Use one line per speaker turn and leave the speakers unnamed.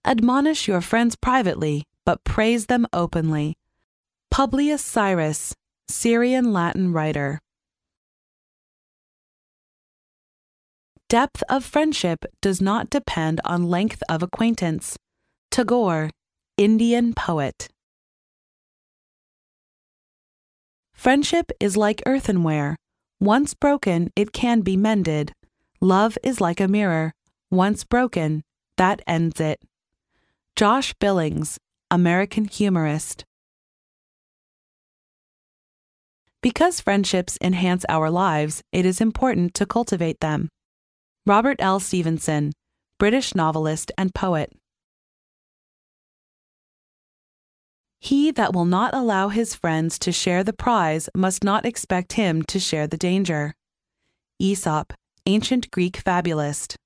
Admonish your friends privately, but praise them openly. Publius Cyrus, Syrian Latin writer. Depth of friendship does not depend on length of acquaintance. Tagore, Indian poet. Friendship is like earthenware. Once broken, it can be mended. Love is like a mirror. Once broken, that ends it. Josh Billings, American humorist. Because friendships enhance our lives, it is important to cultivate them. Robert L. Stevenson, British novelist and poet. He that will not allow his friends to share the prize must not expect him to share the danger. Aesop, ancient Greek fabulist.